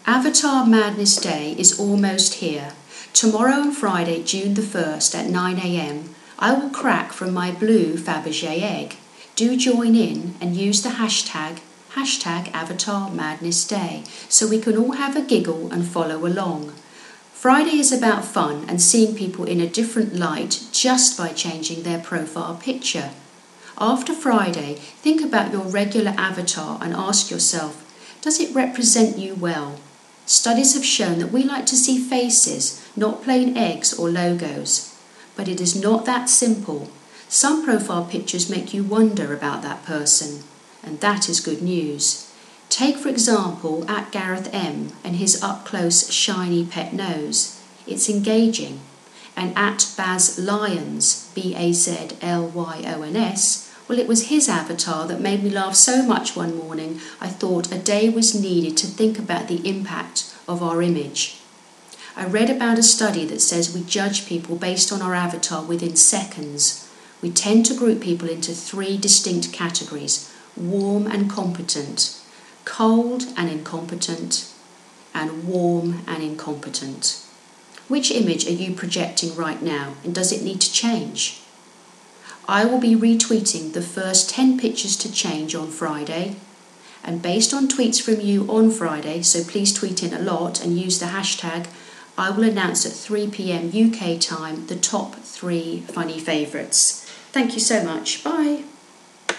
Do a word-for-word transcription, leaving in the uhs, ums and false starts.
Avatar Madness Day is almost here. Tomorrow and Friday, June the first at nine a m, I will crack from my blue Fabergé egg. Do join in and use the hashtag, hashtag Avatar Madness Day, so we can all have a giggle and follow along. Friday is about fun and seeing people in a different light just by changing their profile picture. After Friday, think about your regular avatar and ask yourself, does it represent you well? Studies have shown that we like to see faces, not plain eggs or logos. But it is not that simple. Some profile pictures make you wonder about that person, and that is good news. Take for example at Gareth M and his up-close shiny pet nose. It's engaging. And at Baz Lyons, B A Z L Y O N S, well, it was his avatar that made me laugh so much one morning I thought a day was needed to think about the impact of our image. I read about a study that says we judge people based on our avatar within seconds. We tend to group people into three distinct categories: warm and competent, cold and incompetent, and warm and incompetent. Which image are you projecting right now, and does it need to change? I will be retweeting the first ten pictures to change on Friday, and based on tweets from you on Friday, so please tweet in a lot and use the hashtag, I will announce at three p m U K time the top three funny favourites. Thank you so much. Bye.